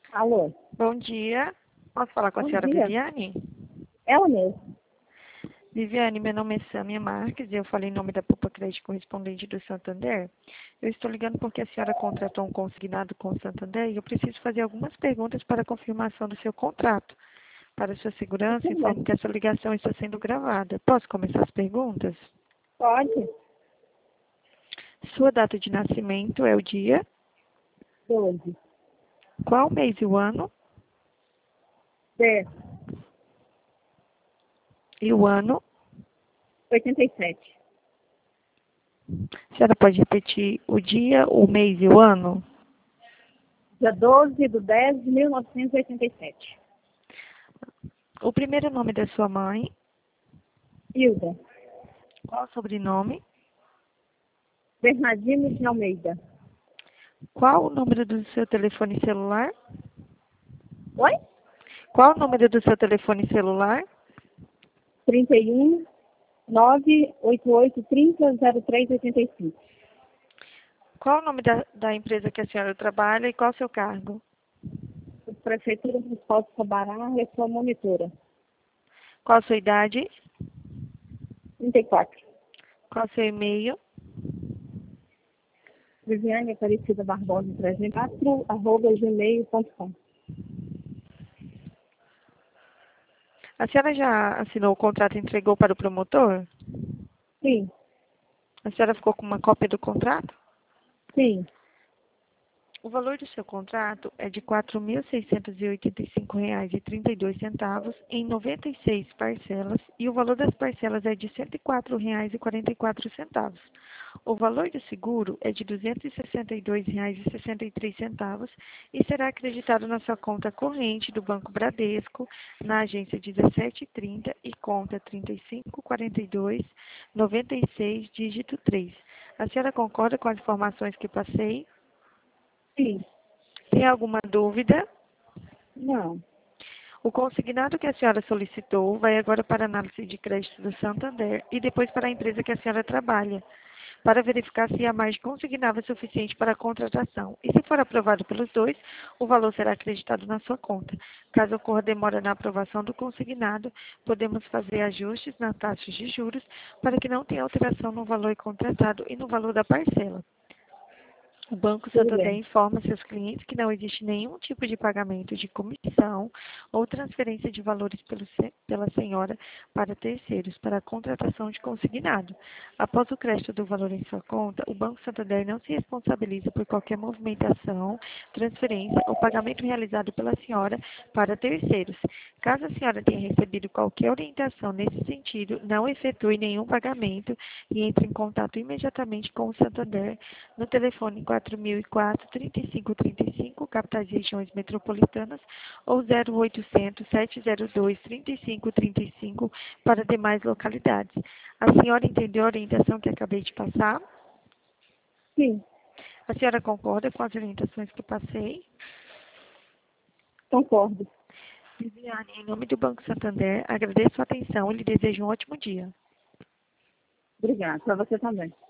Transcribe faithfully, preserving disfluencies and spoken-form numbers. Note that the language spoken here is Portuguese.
Alô? Bom dia. Posso falar com a Bom senhora dia. Viviane? Ela mesmo. Viviane, meu nome é Sâmia Marques e eu falei em nome da Poupa Crédito Correspondente do Santander. Eu estou ligando porque a senhora contratou um consignado com o Santander e eu preciso fazer algumas perguntas para a confirmação do seu contrato. Para sua segurança, Tudo bem. informo que essa ligação está sendo gravada. Posso começar as perguntas? Pode? Sua data de nascimento é o dia? doze. Qual mês e o ano? dez. E o ano? oitenta e sete. A senhora pode repetir o dia, o mês e o ano? Dia doze do dez de mil novecentos e oitenta e sete. O primeiro nome da sua mãe? Hilda. Qual o sobrenome? Bernardino de Almeida. Qual o número do seu telefone celular? Oi? Qual o número do seu telefone celular? trinta e um, nove oito oito, trinta, zero três, oitenta e cinco. Qual o nome da, da empresa que a senhora trabalha e qual o seu cargo? Prefeitura Municipal de Sabará, eu sou monitora. Qual a sua idade? trinta e quatro. Qual o seu e-mail? Viviane Aparecida Barbosa trezentos e quatro, arroba gmail ponto com. A senhora já assinou o contrato e entregou para o promotor? Sim, A senhora ficou com uma cópia do contrato? sim. O valor do seu contrato é de quatro mil seiscentos e oitenta e cinco reais e trinta e dois centavos em noventa e seis parcelas e o valor das parcelas é de cento e quatro reais e quarenta e quatro centavos. O valor do seguro é de duzentos e sessenta e dois reais e sessenta e três centavos e será acreditado na sua conta corrente do Banco Bradesco, na agência dezessete trinta e conta trinta e cinco quarenta e dois noventa e seis, dígito três. A senhora concorda com as informações que passei? Sim. Tem alguma dúvida? Não. O consignado que a senhora solicitou vai agora para a análise de crédito do Santander e depois para a empresa que a senhora trabalha, para verificar se a margem consignável é suficiente para a contratação. E se for aprovado pelos dois, o valor será acreditado na sua conta. Caso ocorra demora na aprovação do consignado, podemos fazer ajustes nas taxas de juros para que não tenha alteração no valor contratado e no valor da parcela. O Banco Tudo Santander bem. informa seus clientes que não existe nenhum tipo de pagamento de comissão ou transferência de valores pelo, se- pela senhora para terceiros para a contratação de consignado. Após o crédito do valor em sua conta, o Banco Santander não se responsabiliza por qualquer movimentação, transferência ou pagamento realizado pela senhora para terceiros. Caso a senhora tenha recebido qualquer orientação nesse sentido, não efetue nenhum pagamento e entre em contato imediatamente com o Santander no telefone quatro mil e quatro, trinta e cinco trinta e cinco, capitais e regiões metropolitanas, ou zero oitocentos, sete zero dois, trinta e cinco trinta e cinco para demais localidades. A senhora entendeu a orientação que acabei de passar? Sim, A senhora concorda com as orientações que passei? concordo. Viviane, em nome do Banco Santander, agradeço a atenção e lhe desejo um ótimo dia. Obrigada. Para você também.